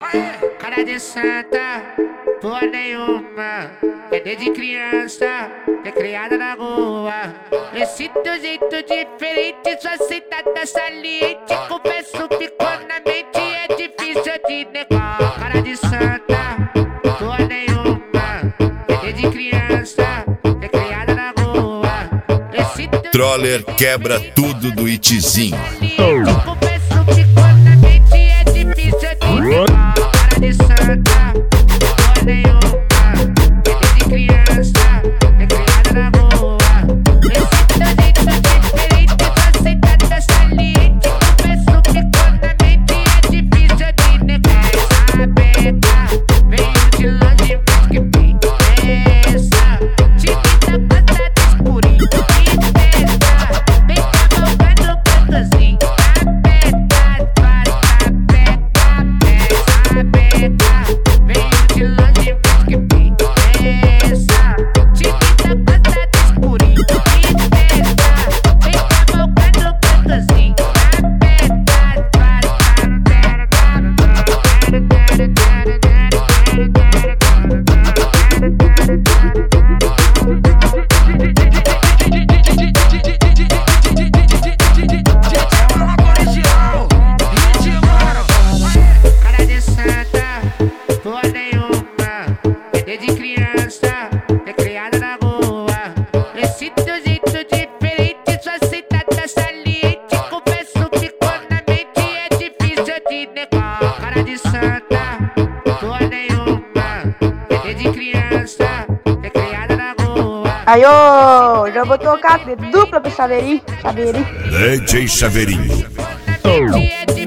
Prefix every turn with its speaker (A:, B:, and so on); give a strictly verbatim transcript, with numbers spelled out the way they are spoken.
A: Cara de santa, porra nenhuma. É desde criança, é criada na rua. Esse teu jeito diferente, sua sentada saliente. Confesso, ficou na mente, é difícil de negar. Cara de santa, porra nenhuma. É desde criança, é criada na rua. Esse teu
B: Troller quebra tudo do Itizinho.
A: confesso, ficou na mente, é difícil de negar. Cara de santa, porra nenhuma. É desde criança, é criada na rua. Esse teu jeito diferente, sua sentada saliente. Confesso, ficou na mente, é difícil de negar. Essa beca veio de longe, mas que me interessa. Chiquita gosta do escurinho e testa. Vem cavalgando o cantozinho na peta. Faz a beca, essa beca veio de longe, mas que me interessa. Chiquita gosta do escurinho e testa. Vem cavalgando o cantozinho na peta. Faz cara de santa, porra nenhuma. É desde criança, é criada na rua. Esse teu jeito diferente, sua sentada saliente. Confesso, ficou na mente, é difícil de negar. Cara de santa, porra nenhuma. É desde criança, é criada na rua.
C: Aí, ô, já vou tocar de dupla pro Chaveirinho. Chaveirinho.
B: D J Chaveirinho.
A: É